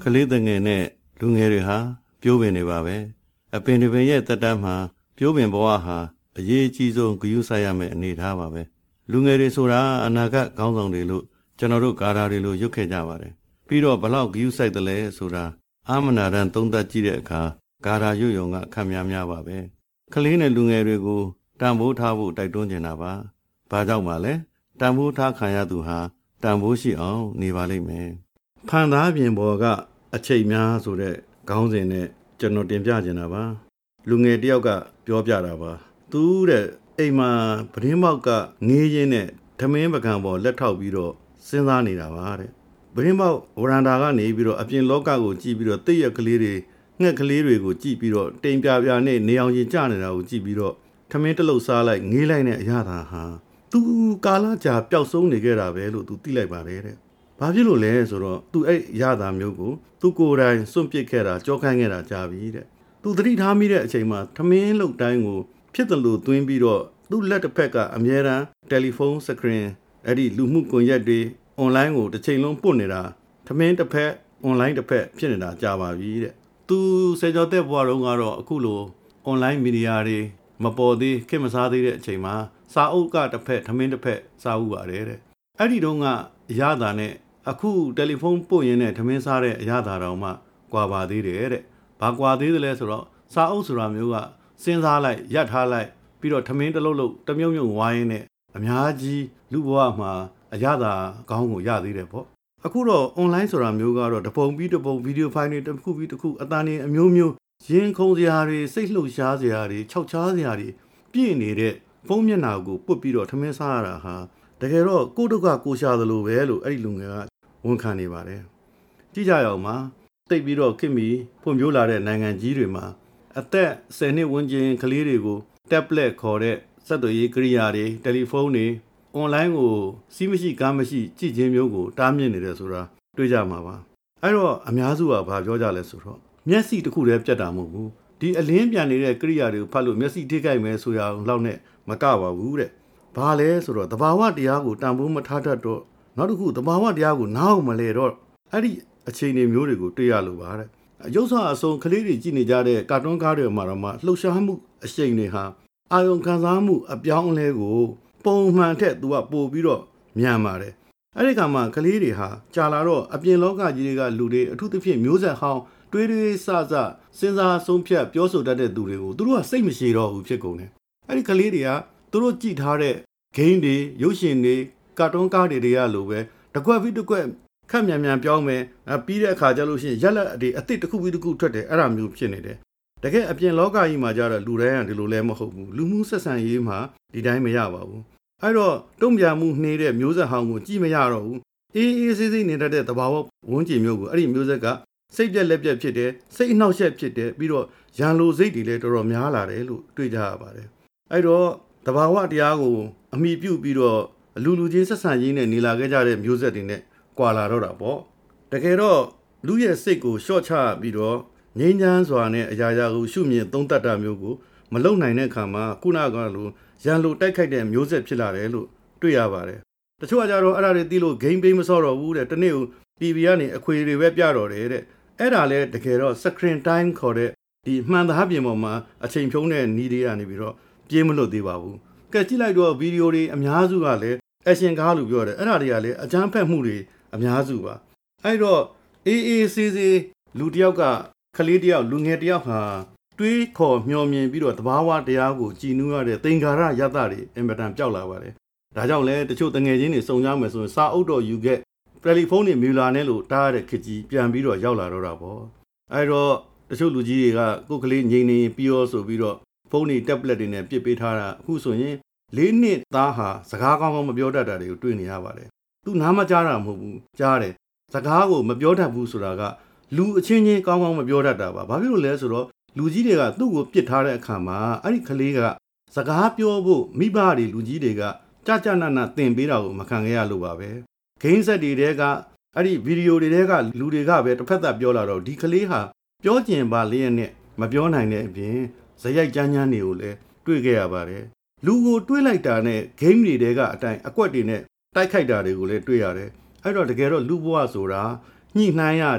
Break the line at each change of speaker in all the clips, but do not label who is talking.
လေးတငယ်နဲ့လူငယ်တွေဟာပြိုးပင်တွေပါပဲအပင်တွေပင်ရဲ့တက်တမ်းမှာပြိုးပင်ဘဝဟာအရေးအကြီးဆုံးဂရုစိုက်ရမယ့်အနေအထားပါပဲလူငယ်တွေဆိုတာအနာဂတ်ခေါင်းဆောင်တွေလို့ကျွန်တော်တို့ဂါထာတွေလို့ရွတ်ခဲ့ကြပါတယ်ပြီးတော့ဘလောက်ဂရုစိုက်တယ်လဲဆိုတာအာမနာရန်သုံးသပ်ကြည့်တဲ့အခါဂါထာရွတ်ယုံကခက်များပါပဲကလေးနဲ့လူငယ်တွေကိုတန်ဖိုးထားဖို့တိုက်တွန်းနေတာပါဘာကြောင့်ပါလဲတန်ဖိုးထားခံရသူဟာတန်ဖိုးရှိအောင်နေပါလိမ့်မယ်ဖန်သားပြင်ပေါ်ကအချိန်များဆိုတဲ့ခေါင်းစဉ်နဲ့ကျွန်တော်တင်ပြနေတာပါလူငယ်တယောက်ကပြောပြတာပါသူတဲ့အိမ်မှာပရင်းပေါက်ကငေးရင်းနဲ့ထမင်းပကံပေါ်လက်ထောက်ပြီးတော့စဉ်းစားနေတာပါတဲ့ပရင်းပေါက်ဝရန်တာကနေပြီးတော့အပြင်လောကကိုကြည့်ပြီးတော့တိတ်ရက်ကလေးတွေငှက်ကလေးတွေကိုကြည့်ပြီးတော့တိမ်ပြနဲ့နေအောင်ရင်ကြနေတာကိုကြည့်ပြီးတော့ထမင်းတစ်လုံးစားလိုက်ငေးလိုက်တဲ့အရာသာဟာသူကာလကြာပျောက်ဆုံးနေခဲ့တာပဲလို့သူသိလိုက်ပါတယ်တဲ့ဘာဖြစ်လို့လဲဆိုတော့သူအဲ့ရတာမျိုးကိုသူကိုယ်တိုင်စွန့်ပစ်ခဲ့တာကြောခိုင်းခဲ့တာကြာပြီတဲ့သူသတိထားမိတဲ့အချိန်မှာထမင်းလုတ်တိုင်းကိုဖြစ်တယ်လို့သွင်းပြီးတော့သူ့လက်တစ်ဖက်ကအမြဲတမ်းတယ်လီဖုန်းစကရင်အဲ့ဒီလူမှုကွန်ရက်တွေအွန်လိုင်းကိုတစ်ချိန်လုံးပုတ်နေတာထမင်းတစ်ဖက်အွန်လိုင်းတစ်ဖက်ဖြစ်နေတာကြာပါပြီတဲ့သူစေကျော်တဲ့ဘဝတုန်းကတော့အခုလိုအွန်လိုင်းမီဒီယာတွေမပေါ်သေးခင်မစားသေးတဲ့အချိန်မှာစာအုပ်ကတစ်ဖက်ထမင်းတစ်ဖက်စားဥပါတယ်တဲ့အဲ့ဒီတုန်းကအရသာနဲ့အခုတယ်လီဖုန်းပို့ရင်းနဲ့ထမင်းစားတဲ့အရသာတောင်မှကွာပါသေးတယ်တဲ့ဘာကွာသေးတယ်လဲဆိုတော့စာအုပ်ဆိုတာမျိုးကစဉ်းစားလိုက်ရပ်ထားလိုက်ပြီးတော့ထမင်းတစ်လုံးတမြုံမြုံဝိုင်းနဲ့အများကြီးလူဘဝမှာအရသာကောင်းကိုရသေးတယ်ပေါ့အခုတော့ online ဆိုတာမျိုးကတော့တပုံပြီးတပုံဗီဒီယိုဖိုင်တွေတစ်ခုပြီးတစ်ခုအတန်တွေအမျိုးမျိုးရင်ခုန်စရာတွေစိတ်လှုပ်ရှားစရာတွေခြောက်ခြားစရာတွေပြည့်နေတဲ့ဖုန်းမျက်နှာကိုပုတ်ပြီးတော့ထမင်းစားရတာဟာတကယ်တော့ကိုယ့်ဒုက္ခကိုရှာသလိုပဲလို့အဲ့ဒီလူငယ်ကဝန်ခံနေပါတယ်ကြည့်ကြရအောင်ပါတိတ်ပြီးတော့ခင်မီဖွံ့ဖြိုးလာတဲ့နိုင်ငံကြီးတွေမှာအသက်10နှစ်ဝန်းကျင်ကလေးတွေကို tablet ခေါ်တဲ့စက်သွေးရေးကိရိယာတွေတယ်လီဖုန်းတွေအွန်လိုင်းကိုစီးမရှိကားမရှိကြည့်ခြင်းမျိုးကိုတားမြစ်နေတယ်ဆိုတာတွေ့ကြမှာပါအဲ့တော့အများစုကဘာပြောကြလဲဆိုတော့မျက်စိတစ်ခုတည်းပြတ်တာမဟုတ်ဘူးဒီအလင်းပြန်နေတဲ့ကိရိယာတွေကိုဖတ်လို့မျက်စိထိခိုက်မယ်ဆိုရအောင်လောက်နဲ့မကပါဘူးတဲ့ဘာလဲဆိုတော့သဘာဝတရားကိုတန်ဖိုးမထားတတ်တော့နောက်တစ်ခုသဘာဝတရားကိုနားအောင်မလဲတော့အဲ့ဒီအခြေအနေမျိုးတွေကိုတွေ့ရလို့ပါတဲ့ရုပ်ဆောင်အစုံကလေးတွေကြည့်နေကြတဲ့ကာတွန်းကားတွေမှာတော့မှလှုပ်ရှားမှုအရှိန်တွေဟာအာယုံခံစားမှုအပြောင်းအလဲကိုပုံမှန်ထက်သူကပို့ပြီးတော့မြန်ပါတယ်အဲ့ဒီကမှကလေးတွေဟာကြာလာတော့အပြင်လောကကြီးတွေကလူတွေအထူးသဖြင့်မျိုးဆက်ဟောင်းတွေးဆစဉ်းစားဆုံးဖြတ်ပြောဆိုတတ်တဲ့သူတွေကိုသူတို့ကစိတ်မရှိတော့ဘူးဖြစ်ကုန်တယ်အဲ့ဒီကလေးတွေကသူတို့ကြည့်ထားတဲ့ဂိမ်းတွေရုပ်ရှင်တွေကာတွန်းကားတွေကလိုပဲတကွက်ပြီးတကွက်ခက်မြန်ပြောင်းမယ်ပြီးတဲ့အခါကျလို့ရှိရင်ရက်လက်အသစ်တစ်ခုပြီးတစ်ခုထွက်တယ်အဲ့ဒါမျိုးဖြစ်နေတယ်တကယ်အပြင်လောကကြီးမှာကြတော့လူတိုင်းကဒီလိုလဲမဟုတ်ဘူးလူမှုဆက်ဆံရေးမှာဒီတိုင်းမရပါဘူးအဲ့တော့တုံ့ပြန်မှုနှေးတဲ့မျိုးဆက်ဟောင်းကိုကြည့်မရတော့ဘူးအေးဆေးနေတတ်တဲ့သဘာဝဝန်းကျင်မျိုးကိုအဲ့ဒီမျိုးဆက်ကစိတ်ပြက်လက်ပြက်ဖြစ်တယ်စိတ်အနှောက်အယှက်ဖြစ်တယ်ပြီးတော့ရန်လိုစိတ်တွေလည်းတော်တော်များလာတယ်လို့တွေ့ကြရပါတယ်အဲ့တော့သဘာဝတရားကိုအမိပြုပြီးတော့လူချင်းဆက်ဆံရေးနဲ့နေလာခဲ့ကြတဲ့မျိုးဆက်တွေနဲ့ကွာလာတော့တာပေါ့တကယ်တော့လူရဲ့စိတ်ကိုရှော့ချပြီးတော့ငြိမ်းချမ်းစွာနဲ့အရာရာကိုရှုမြင်သုံးသပ်တာမျိုးကိုမလုံနိုင်တဲ့အခါမှာခုနကလိုရန်လိုတိုက်ခိုက်တဲ့မျိုးဆက်ဖြစ်လာတယ်လို့တွေ့ရပါတယ်တချို့ကကြတော့အဲ့ဒါတွေသိလို့ game ပေးမစောတော့ဘူးတဲ့တနေ့ကို TV ကနေအခွေတွေပဲပြတော့တယ်တဲ့အဲ့ဒါလဲတကယ်တော့ screen time ခေါ်တဲ့ဒီမှန်သားပြင်ပေါ်မှာအချိန်ဖြုံးတဲ့နီးတွေကနေပြီးတော့ပြေးမလွတ်သေးပါဘူးကဲကြည့်လိုက်တော့ဗီဒီယိုတွေအများစုကလည်း action ကားလို့ပြောတယ်အဲ့ဒါတွေကလည်းအကြမ်းဖက်မှုတွေအများစုပါအဲ့တော့အေးလူတယောက်ကကလေးတယောက်လူငယ်တယောက်ဟာတွေးခေါ်မျှော်မြင်ပြီးတော့သဘာဝတရားကိုကြည်နူးရတဲ့သင်္ကာရယတတွေအင်မတန်ပျောက်လာပါတယ်ဒါကြောင့်လဲတချို့တငယ်ချင်းတွေစုံကြမယ်ဆိုရင်စာအုပ်တော်ယူခဲ့တယ်လီဖုန်းတွေမြူလာနဲ့လို့တားရတဲ့ခကြီးပြန်ပြီးတော့ရောက်လာတော့တာပေါ့အဲ့တော့တချို့လူကြီးတွေကကိုယ်ကလေးငြိမ်နေပြီးရောဆိုပြီးတော့ဖုန်းတွေ tablet တွေနဲ့ပစ်ပေးထားတာအခုဆိုရင်၄နှစ်သားဟာစကားကောင်းကောင်းမပြောတတ်တာတွေကိုတွေ့နေရပါတယ်သူနားမကြားတာမဟုတ်ဘူးကြားတယ်စကားကိုမပြောတတ်ဘူးဆိုတာကလူအချင်းချင်းကောင်းကောင်းမပြောတတ်တာပါဘာဖြစ်လို့လဲဆိုတော့လူကြီးတွေကသူ့ကိုပစ်ထားတဲ့အခါမှာအဲ့ဒီကလေးကစကားပြောဖို့မိဘတွေလူကြီးတွေကကြနသင်ပေးတာကိုမခံခဲ့ရလို့ပါပဲဂိမ်းဆက်တွေတဲကအဲ့ဒီဗီဒီယိုတွေတဲကလူတွေကပဲတစ်ဖက်သက်ပြောလာတော့ဒီကလေးဟာပြောကျင်ပါလျက်နဲ့မပြောနိုင်တဲ့အပြင်ဇယိုက်ကြမ်းတွေကိုလည်းတွေ့ခဲ့ရပါတယ်လူကိုတွေးလိုက်တာနဲ့ဂိမ်းတွေတဲကအတိုင်းအကွက်တွေနဲ့တိုက်ခိုက်တာတွေကိုလည်းတွေ့ရတယ်အဲ့တော့တကယ်တော့လူဘဝဆိုတာညှိနှိုင်းရတယ်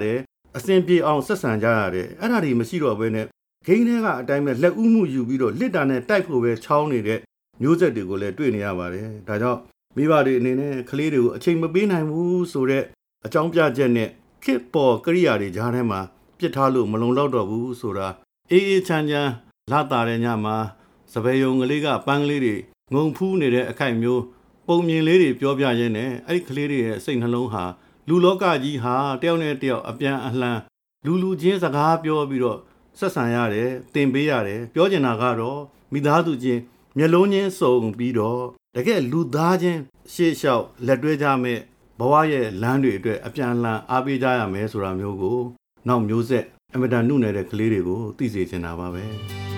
အစဉ်ပြေအောင်ဆက်ဆံကြရတယ်အဲ့ဒါတွေမရှိတော့ဘဲနဲ့ဂိမ်းထဲကအတိုင်းပဲလက်ဦးမှုယူပြီးတော့လစ်တာနဲ့တိုက်ဖို့ပဲချောင်းနေတဲ့မျိုးဆက်တွေကိုလည်းတွေ့နေရပါတယ်ဒါကြောင့်မိဘတွေအနေနဲ့ကလေးတွေကိုအချိန်မပေးနိုင်ဘူးဆိုတဲ့အကြောင်းပြချက်နဲ့ခစ်ပေါ်ကရိယာတွေကြားထဲမှာပြစ်ထားလို့မလုံလောက်တော့ဘူးဆိုတာအေးအေးချမ်းချမ်းလာတာတဲ့ညမှာစပယ်ယုံကလေးကပန်းကလေးတွေငုံဖူးနေတဲ့အခိုက်မျိုးပုံမြင်လေးတွေပြောပြရင်းနဲ့အဲ့ဒီကလေးတွေရဲ့စိတ်နှလုံးဟာလူလောကကြီးဟာတယောက်နဲ့တယောက်အပြန်အလှန်လူချင်းစကားပြောပြီးတော့ဆက်ဆံရတယ်တင်ပေးရတယ်ပြောချင်တာကတော့မိသားစုချင်းမျက်လုံးချင်းစုံပြီးတော့တကယ်လူသားချင်းရှေ့လျှောက်လက်တွဲကြမဲ့ဘဝရဲ့လမ်းတွေအတွက်အပြန်အလှန်အားပေးကြရမယ်ဆိုတာမျိုးကိုနောက်မျိုးဆက်အမတန်နှုတ်နယ်တဲ့ကလေးတွေကိုသိစေချင်တာပါပဲ